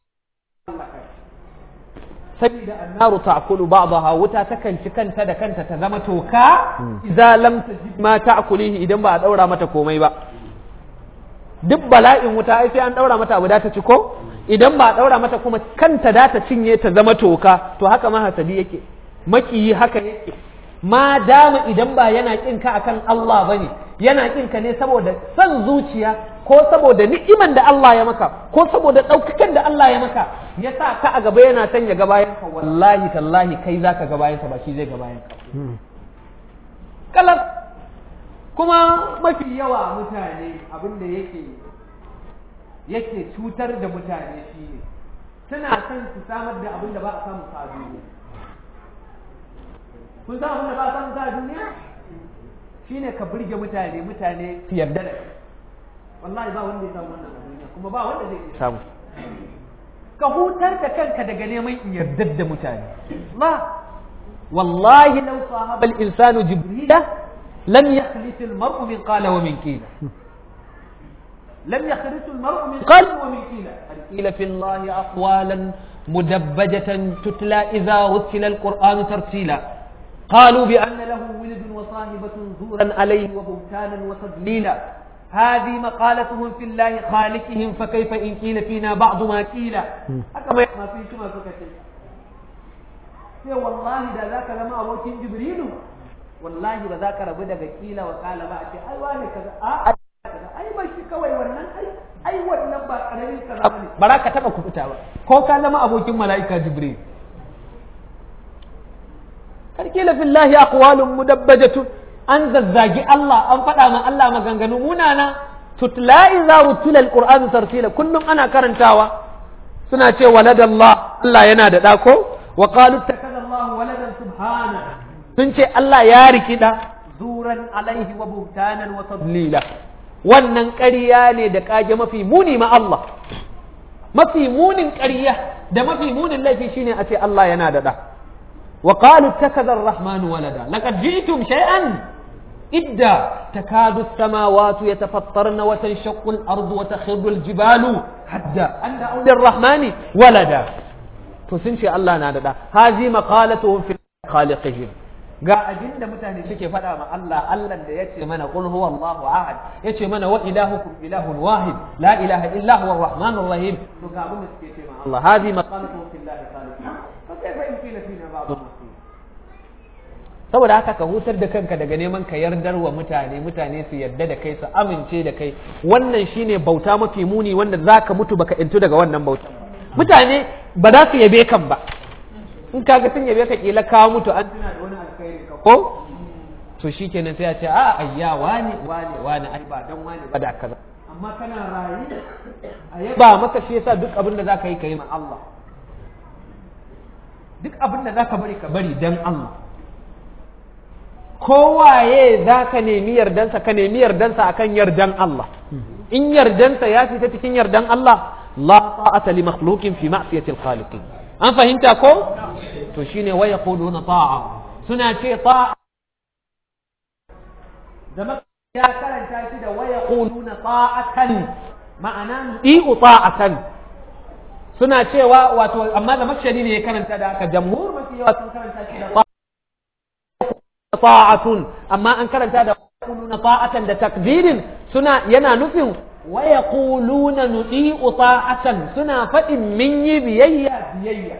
saboda annaru ta'kulu ba'daha wuta ta kanci kanta da kanta ta zama toka idza lam tajid ma ta'kulihi idan ba a daura mata komai ba duk bala'in wuta ai sai an daura mata abu da ta ci ko idan ba a daura mata kuma kanta da ta cinye ta zama toka to haka ma hasadi yake makiyi haka yake ma dama idan ba yana kin ka akan Allah bane yana kin ka ne saboda san zuciya ko saboda ni'iman da Allah ya maka ko saboda daukakan da Allah ya maka yasa ka a gaba yana son ya ga bayan ka wallahi tallahi kai zaka ga bayan ka ba shi zai ga bayan ka kalas kuma mafi yawa mutane abin da yake yake cutar da mutane shine suna son su samar da abin da ba a samu a duniya kun san abin da ba a samu a duniya shine ka burge mutane mutane su yarda da kai wallahi ba wanda ya samu wannan a duniya kuma ba wanda zai samu ka hutar da kanka daga neman yardar da mutane la wallahi law sahaba al-insanu jibrila lam yakhlis al-mar'u min qala wa min qila lam yakhlis al-mar'u min qala wa min qila qila fi allahi aqwalan mudabbajatan tutla idha wutila al-qur'an tartila قالوا بأن له ولد وصاحبة زورا عليه وبهتانا وتضليلا هذه مقالتهم في الله خالقهم فكيف إن قيل فينا بعض ما قيل أكما ما في شما سكتي sai wallahi da zaka zama abokin jibrilu wallahi ba za ka rabu daga kila wa kala ba a ce ai wani kaza a ai ba shi kawai wannan ai ai wannan ba karamin kaza bane ba za ka taba kubuta ba ko ka zama abokin mala'ika jibril karkila fillahi aqwalun mudabbajatun an zazzagi Allah an faɗa ma Allah maganganu munana tutla idza rutila alqur'anu tartila kullum ana karantawa suna ce waladallah Allah yana da da ko wa qalu takadallahu waladan subhana sun ce Allah ya riki da zuran alaihi wa buhtanan wa tadlila wannan ƙarya ne da kage mafi muni ma Allah mafi munin ƙarya da mafi munin laifi shine a ce Allah yana da da wa qalu takadar rahmanu walada laqad ji'tum shay'an idda takadu as-samawati yatafattarna wa tanshaqqu al-ardu wa takhirru al-jibalu hadda an da'u lir-rahmani walada to sun ce Allah na da da hazi maqalatuhum fi khaliqihim ga abin da mutane suke faɗa ma Allah Allah da yace mana qul huwallahu ahad yace mana wa ilahukum ilahun wahid la ilaha illa huwa arrahmanur rahim to ga abin da suke ce ma Allah hadi maqalatuhum fillahi khaliqin fa kaifa yumkinu fina ba'd saboda haka ka hutar da kanka daga neman ka yardar wa mutane mutane su yarda da kai su amince da kai wannan shine bauta mafi muni wanda zaka mutu baka intu daga wannan bauta mutane ba za su yabe kan ba in kaga sun yabe ka kila ka mutu an tuna da wani alkhairi ka ko to shikenan sai ya ce a ayya wani wani wani ai ba dan wani ba da kaza amma kana rayi ayaba maka shi yasa duk abin da zaka yi kai ma Allah duk abin da zaka bari ka bari dan Allah kowaye za ka nemi yardansa ka nemi yardansa akan yardan Allah in yardansa ya fita cikin yardan Allah la ta'ata li makhluqin fi ma'siyati al-khaliqin an fahimta ko to shine wa yaquluna ta'a suna ce ta'a da ya karanta shi da wa yaquluna ta'atan ma'ana i'u ta'atan suna cewa wato amma da makshari ne ya karanta da haka jamhur mafi yawa sun karanta shi da ta'atun amma an karanta da yaquluna ta'atan da takdirin suna yana nufin wa yaquluna nudi'u ta'atan suna fadin min yi biyayya biyayya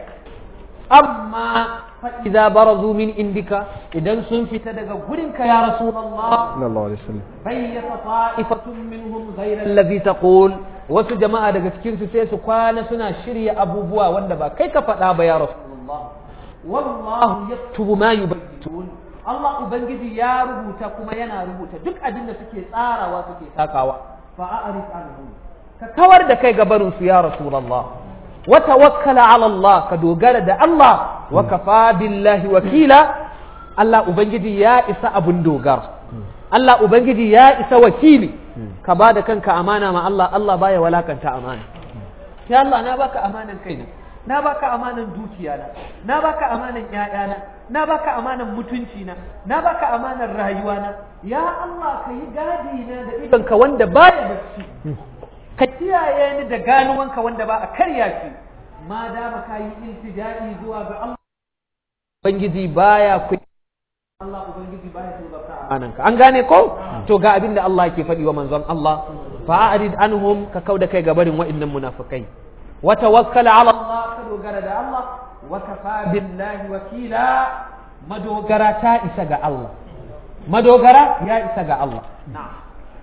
amma fa idza barazu min indika idan sun fita daga gurinka ya rasulullah sallallahu alaihi wasallam bayyata ta'ifatun minhum ghayra alladhi taqul wasu jama'a daga cikin su sai su kwana suna shirya abubuwa wanda ba kai ka faɗa ba ya rasulullah wallahu yaktubu ma yubayyitun Allah Ubangiji ya rubuta kuma yana rubuta duk abin da suke tsarawa suke sakawa fa a'rif anhum ka kawar da kai gabarin su ya rasulullah wa tawakkala ala Allah ka dogara da Allah wa kafa billahi wakila Allah Ubangiji ya isa abun dogara Allah Ubangiji ya isa wakili ka ba da kanka amana ma Allah Allah baya walakanta amana ya Allah na baka amanan kaina na baka amanan dukiya na na baka amanan ƴaƴana na baka amanan mutunci na na baka amanan rayuwa na ya Allah ka yi gadi na da idon ka wanda baya bacci ka kiyaye ni da ganuwanka wanda ba a karya shi ma da baka yi iltijai zuwa ga Allah ubangiji baya ku Allah ubangiji baya so baka amanan ka an gane ko to ga abin da Allah yake faɗi wa manzon Allah fa'arid anhum ka kauda kai gabarin wa'annan munafikai wa tawakkal ala Allah ka dogara da Allah wa kafa billahi wakila madogara ta isa ga Allah madogara ya isa ga Allah na'am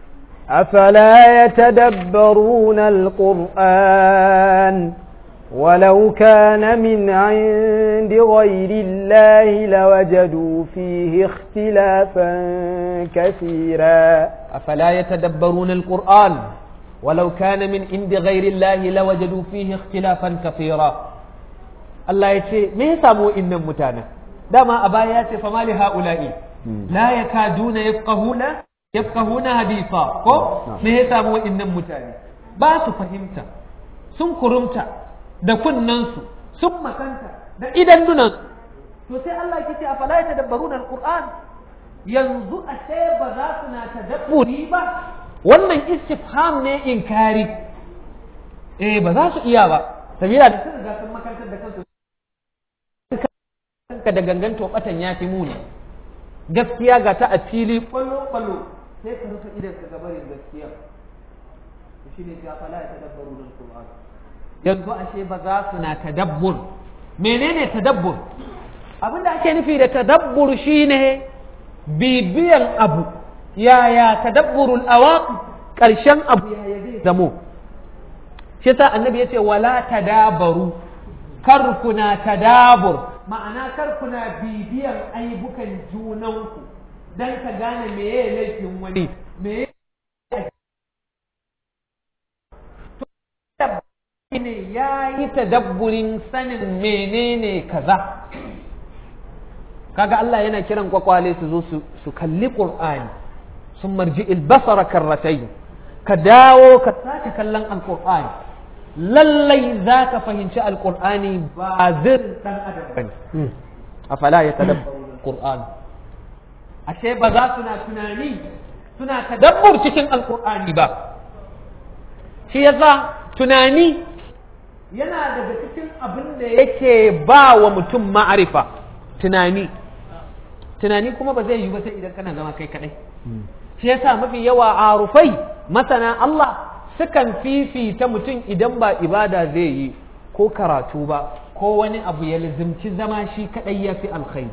أفلا يتدبرون القرآن ولو كان من عند غير الله لوجدوا فيه اختلافا كثيرا أفلا يتدبرون القرآن ولو كان من عند غير الله لوجدوا فيه اختلافا كثيرا الله يتي ما يسامو إن متانا دama a baya ya ce fama li ha'ula'i la yakaduna yafqahuna yafqahuna haditha ko me ya samu wa'annan mutane ba su fahimta sun kurumta da kunnansu sun makanta da idan dunan to sai Allah yake ce afala yatadabbaruna alquran yanzu ashe ba za su na tadabburi ba wannan istifham ne inkari eh ba za su iya ba sabila da sun riga sun makantar da kansu ka da gangan tobatan ya fi muni gaskiya ga ta a fili kwallo-kwallo sai ka rufe idan ka gabarin gaskiya shi ne ya fala ya tadabbaru da Qur'an yanzu ashe ba za su na tadabbur menene tadabbur abinda ake nufi da tadabbur shine bibiyan abu yaya tadabburul awaqi karshen abu yaya zai zamo shi yasa annabi yace wala tadabaru kar kuna tadabur ma'ana kar kuna bibiyan aibukan junanku dan ka gane meye laifin wani meye ne ya yi tadabburin sanin menene kaza. Kaga Allah yana kiran kwakwale su zo su kalli Qur'ani, sun marji albasara karratai, ka dawo ka sake kallon alqur'ani, lallai za ka fahimci alqur'ani ba zirin dan adam bane. Afala yatadabbaruna alqur'an, ashe ba za su na tunani suna tadabbur cikin alqur'ani ba. Shi yasa tunani yana daga cikin abin da yake ba wa mutum ma'arifa. Tunani tunani kuma ba zai yi ba sai idan kana zama kai kadai. Shi yasa mafi yawa arufai masana Allah sukan fifita mutum idan ba ibada zai yi ko karatu ba ko wani abu ya lazimci zama shi kadai ya fi alkhairi.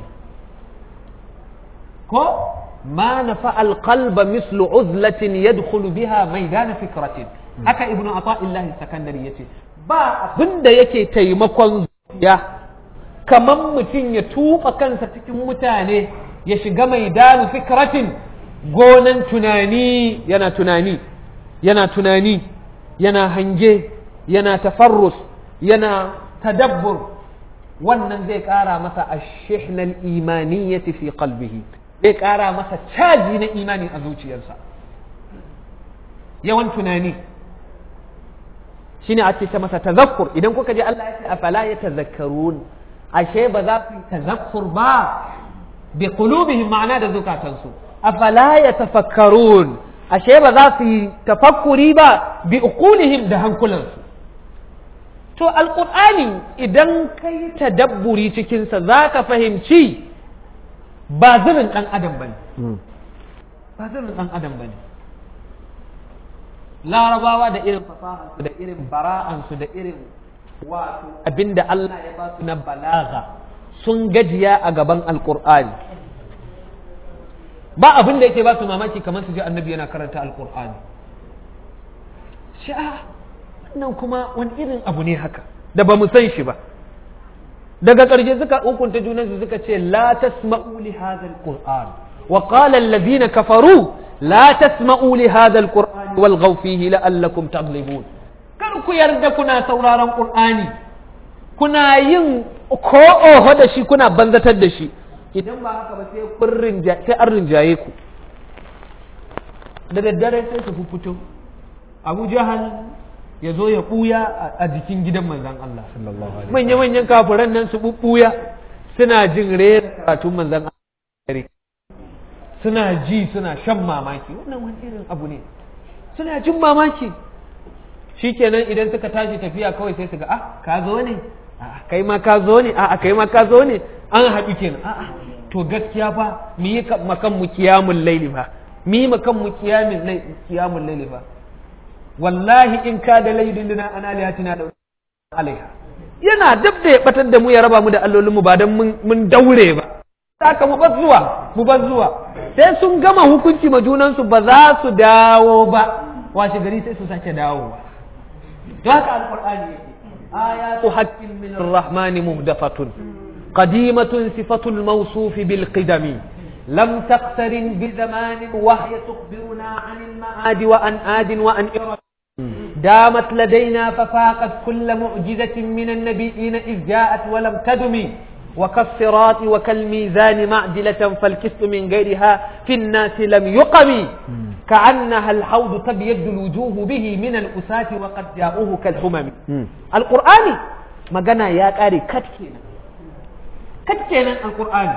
ko ma nafa alqalba mislu uzlatin yadkhulu biha maidana fikratin. Haka ibnu ata'illahi sakandari yace ba abinda yake taimakon zuciya kaman mutum ya tuba kansa cikin mutane ya shiga maidanu fikratin, gonan tunani, yana tunani yana tunani yana hange yana tafarrus yana tadabbur. Wannan zai kara masa ash-shihnal imaniyyati fi qalbihi, zai kara masa caji na imani a zuciyarsa. Yawan tunani shine ake ce masa tazakkur. Idan kuka ji Allah ya ce afala yatazakkarun, ashe ba za su tazakkur ba bi qulubihim, ma'ana da zukatansu. Afala yatafakkarun, ashe ba za su yi tafakkuri ba bi uqulihim, da hankulansu. To alqur'ani idan kai tadabburi cikin sa zaka fahimci ba zirin dan adam bane, ba zirin dan adam bane. Larabawa da irin fasahansu da irin bara'ansu da irin wato abinda Allah ya ba su na balaga sun gajiya a gaban alkur'ani. Ba abin da yake ba su mamaki kamar su ji annabi yana karanta alkur'ani. Sha'a wannan kuma wani irin abu ne haka da ba mu san shi ba. Daga ƙarshe suka hukunta junansu suka ce la tasma'u li hadha alqur'an wa qala alladhina kafaru la tasma'u li hadha alqur'an walghaw fihi la'allakum taghlibun. Kar ku yarda kuna sauraron qur'ani kuna yin ko oho da shi kuna banzatar da shi, idan ba haka ba sai kun rinja sai an rinjaye ku. Da daddare sai su fito Abu Jahal ya zo ya buya a jikin gidan manzon Allah sallallahu alaihi wasallam. Manyan manyan kafiran nan su bubbuya suna jin rera karatun manzon Allah, suna ji suna shan mamaki. Wannan wani irin abu ne, suna jin mamaki. Shikenan idan suka tashi tafiya kawai sai su ga ah ka zo ne, a kai ma ka zo ne, a kai ma ka zo ne, an haɗu kenan. A'a to gaskiya fa mu yi makan mu kiyamul laili fa, mu yi makan mu kiyamul kiyamul laili fa. Wallahi in ka da laidin dina ana liyatina da alaiha, yana dab da ya batar da mu ya raba mu da allolin mu ba dan mun daure ba. Saka mu bar zuwa mu bar zuwa sai sun gama hukunci ma junansu ba za su dawo ba, washe gari sai su sake dawowa. To haka alqur'ani yake, ayatu haqqin min arrahmani muhdathatun qadimatun sifatul mawsuf bil qidami lam taqtarin bi zamanin wa hiya tukhbiruna 'anil ma'ad wa an adin wa an irad damat ladaina fafaqat kull mu'jizatin min an-nabiyyin iz ja'at wa lam tadumi وكالصراط وكالميزان معدلة فالكست من غيرها في الناس لم يقم كأنها الحوض تبيد الوجوه به من الأساة وقد جاءوه كالحمم. القرآن ما قنا يا قاري كتكينا كتكينا القرآن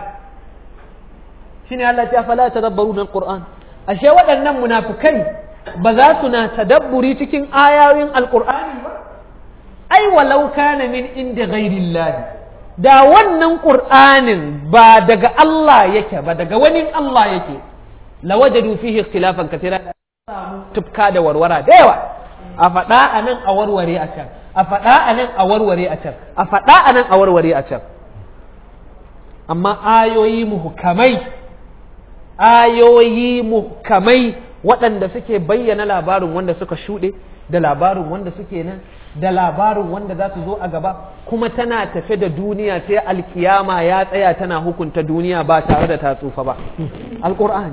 شنو الله فلا تدبرون القرآن. أشياء أن منافقين بذاتنا تدبري تكين آيات القرآن أي ولو كان من عند غير الله. Da wannan ƙur'anin ba daga Allah yake ba, daga wani Allah yake, lawajadu fihi ikhtilafan katira, da samu tufka da warwara da yawa. A faɗa a nan a warware a can, a faɗa a nan a warware a can, a faɗa a nan a warware a can. Amma ayoyi muhkamai, ayoyi muhkamai waɗanda suke bayyana labarin wanda suka shuɗe, da labarin wanda suke nan, da labarin wanda za su zo a gaba, kuma tana tafe da duniya sai alkiyama ya tsaya tana hukunta duniya ba tare da ta tsufa ba. Alƙur'ani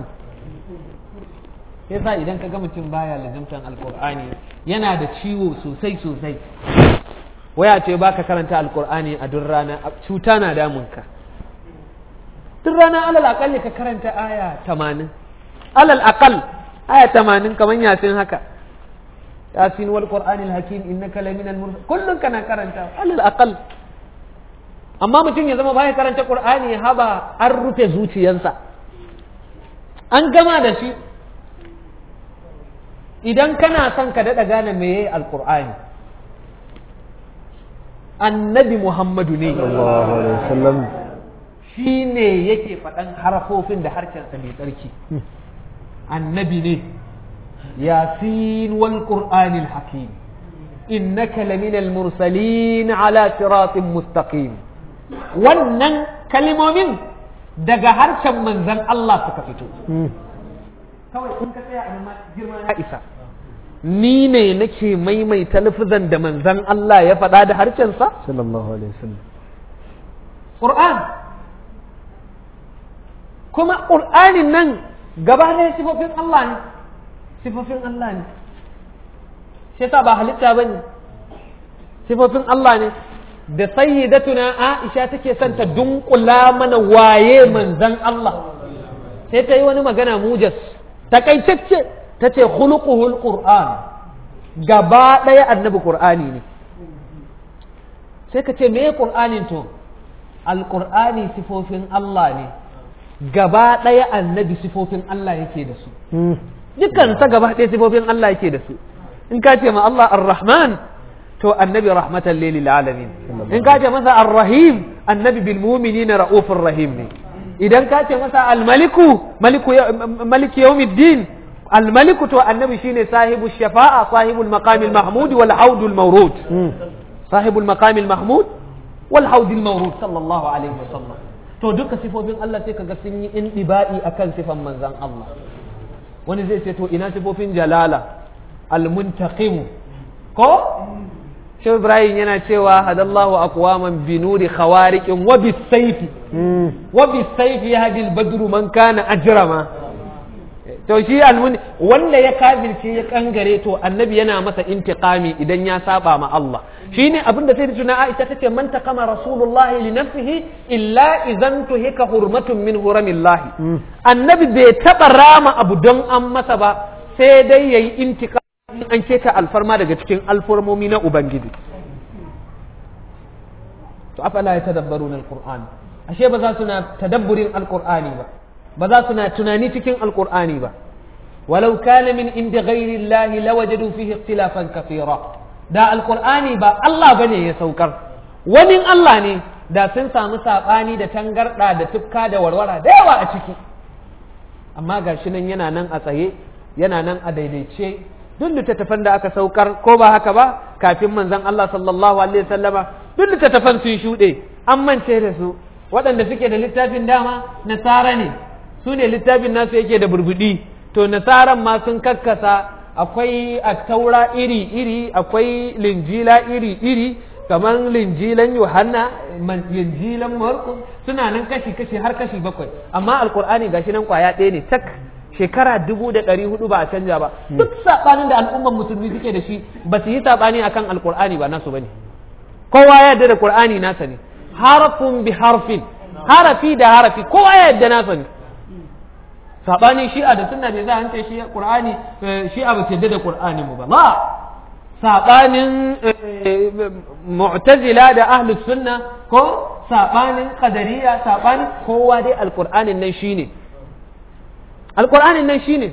yasa idan ka ga mutum baya lazimtan alƙur'ani yana da ciwo sosai sosai, waya ce baka karanta alkur'ani a duk rana cuta na damunka duk rana alal akalli ka karanta aya tamanin alal akal aya tamanin kaman yasin haka yasin wal qur'anil hakim innaka laminal mursal kullun kana karanta alal akal amma mutum ya zama baya karanta qur'ani haba an rufe zuciyansa an gama da shi idan kana son ka daɗa gane meye alqur'ani annabi muhammadu ne sallallahu alaihi wasallam shi ne yake faɗan harafofin da harshensa mai tsarki annabi ne yasin wal qur'anil hakim innaka laminal mursalin ala siratin mustaqim wannan kalimomin daga harshen manzon Allah suka fito kawai in ka tsaya a nan girma ya isa ni ne nake maimaita lafazan da manzon Allah ya faɗa da harshensa sallallahu alaihi wasallam Qur'an kuma Qur'anin nan gaba ɗaya sifofin Allah ne sifofin Allah ne shi yasa ba halitta bane sifofin Allah ne da sayyidatuna Aisha take son ta dunkula mana waye manzon Allah sai ta yi wani magana mujas takaitacce ta ce khuluquhul Qur'an gaba ɗaya annabi Qur'ani ne sai ka ce me Qur'anin to al-Qur'ani sifofin Allah ne gaba ɗaya annabi sifofin Allah yake da su dukkan sa gaba ɗaya sifofin Allah yake da su in ka ce ma Allah ar-Rahman to annabi rahmatan lil alamin in ka ce masa ar-Rahim annabi bil mu'minina raufur rahim ne idan ka ce masa al-Maliku maliku maliki yawmiddin al-Maliku to annabi shine sahibu shafa'a sahibul maqamil mahmud wal haudul mawrud sahibul maqamil mahmud wal haudul mawrud sallallahu alaihi wasallam to duka sifofin Allah sai kaga sun yi indibai akan sifan manzon Allah wani zai ce to ina sifofin jalala al-muntaqim ko Shehu Ibrahim yana cewa hadallahu aqwaman bi nuri khawariqin wa bis sayfi wa bis sayfi yahdi al-badru man kana ajrama to shi almun wanda ya kafirce ya kangare to annabi yana masa intiqami idan ya saba ma Allah shine abinda sai tuna Aisha tace man taqama rasulullah li nafsihi illa idan tuhika hurmatun min huramillah annabi bai taba rama abu don an masa ba sai dai yayi intiqami an keta alfarma daga cikin alfarmomi na ubangiji to afala yatadabbaruna alquran ashe ba za su na tadabburin alqurani ba ba za su na tunani cikin alkur'ani ba walau kana min inda ghairi Allah lawajadu fihi ikhtilafan kathira da alkur'ani ba Allah bane ya saukar wani Allah ne da sun samu sabani da tangarda da tufka da warwara da yawa a ciki amma gashi nan yana nan a tsaye yana nan a daidaice duk littattafan da aka saukar ko ba haka ba kafin manzon Allah sallallahu alaihi wasallama duk littattafan sun shuɗe an mance da su waɗanda suke da littafin dama nasara ne su ne littafin nasu yake da burbuɗi to nasaran ma sun kakkasa akwai attaura iri-iri akwai linjila iri-iri kamar linjilan yohanna linjilan markus suna nan kashi-kashi har kashi bakwai amma alkur'ani gashi nan kwaya ɗaya ne tak shekara dubu da ɗari hudu ba a canja ba duk saɓanin da al'umman musulmi suke da shi ba su yi saɓani akan alkur'ani ba nasu bane kowa ya yarda da qur'ani nasa ne harafun bi harfin harafi da harafi kowa ya yarda nasa ne sabanin shi'a da sunna bai za a ce shi qur'ani shi'a ba ce da qur'ani mu ba la sabanin mu'tazila da ahlus sunna ko sabanin qadariyya sabanin kowa dai alqur'anin nan shine alqur'anin nan shine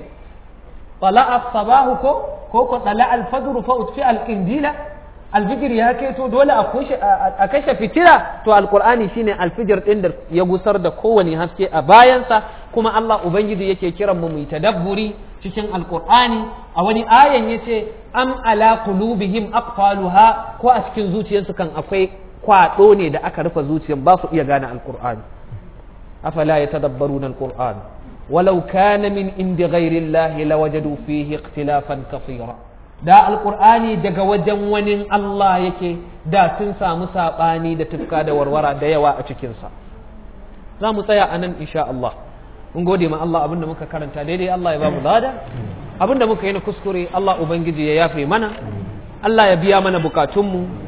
طلع الصباح ko ko ko طلع الفجر فأطفئ القنديل الفجر ya kai to dole a kashe fitila to alqur'ani shine alfijir din da ya gusar da kowane haske a bayansa kuma Allah ubangiji yake kiran mu mu tadabburi cikin alqur'ani a wani ayan yace am ala qulubihim aqfaluha ko a cikin zuciyarsu kan akwai kwado ne da aka rufe zuciyar ba su iya gane alqur'ani afala yatadabbaruna alqur'an walau kana min indi ghairi llahi lawajadu fihi ikhtilafan kathira da alqur'ani daga wajen wani Allah yake da sun samu sabani da tufka da warwara da yawa a cikin sa za mu tsaya anan insha Allah mun gode ma Allah abinda muka karanta daidai Allah ya ba mu lada abinda muka yi na kuskure Allah ubangiji ya yafe mana Allah ya biya mana bukatunmu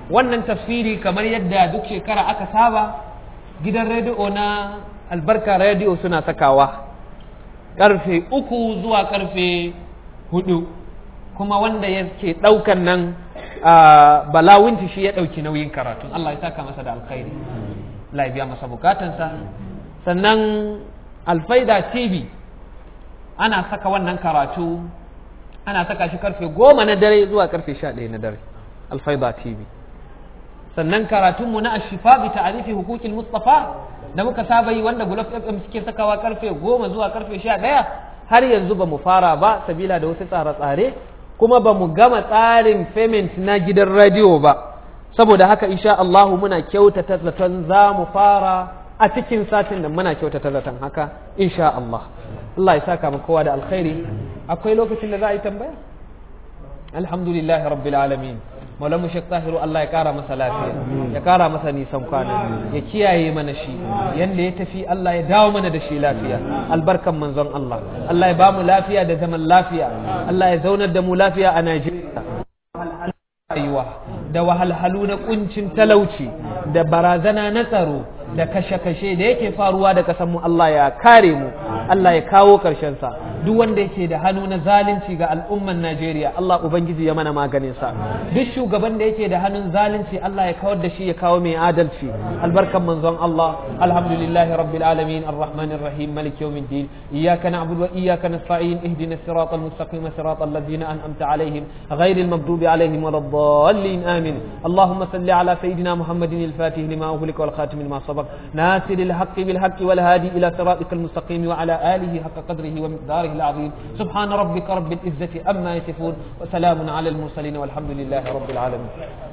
wannan tafsiri kamar yadda duk shekara aka saba gidan rediyo na albarka rediyo suna sakawa karfe uku zuwa karfe hudu kuma wanda yake daukan nan balawinti shi ya dauki nauyin karatun Allah ya saka masa da alkhairi Allah ya biya masa bukatansa sannan alfaida tv ana saka wannan karatu ana saka shi karfe goma na dare zuwa karfe sha ɗaya na dare alfaida tv sannan karatunmu na ashifa bi ta'arifi huquqil mustafa da muka saba yi wanda Gulf F M suke sakawa karfe goma zuwa karfe sha ɗaya har yanzu ba mu fara ba sabila da wasu tsare-tsare kuma ba mu gama tsarin payment na gidan radio ba saboda haka insha Allah muna kyautata zaton za mu fara a cikin satin da muna kyautata zaton haka insha Allah Allah ya saka mu kowa da alkhairi akwai lokacin da za a yi tambaya alhamdulillahi rabbil alamin maulamu shek tahiru Allah ya kara masa lafiya ya kara masa nisan kwana ya kiyaye mana shi yanda ya tafi Allah ya dawo mana da shi lafiya albarkan manzon Allah Allah ya ba mu lafiya da zaman lafiya Allah ya zaunar da mu lafiya a Najeriya rayuwa da wahalhalu na kuncin talauci da barazana na tsaro da kashe-kashe da yake faruwa da kasanmu Allah ya kare mu Allah ya kawo ƙarshen sa duk wanda yake da hannu na zalunci ga al'umman Najeriya Allah ubangiji ya mana maganin sa duk shugaban da yake da hannun zalunci Allah ya kawar da shi ya kawo mai adalci albarkan manzon Allah alhamdulillahi rabbil alamin arrahmanir rahim malik yawmiddin iyyaka na'budu wa iyyaka nasta'in ihdinas siratal mustaqim siratal ladzina an'amta alaihim ghayril maghdubi alaihim waladdallin amin اللهم صل على سيدنا محمد الفاتح لما أغلق والخاتم لما سبق ناصر الحق بالحق والهادي إلى صراطك المستقيم وعلى آله حق قدره ومقداره العظيم سبحان ربك رب العزة أما يصفون وسلام على المرسلين والحمد لله رب العالمين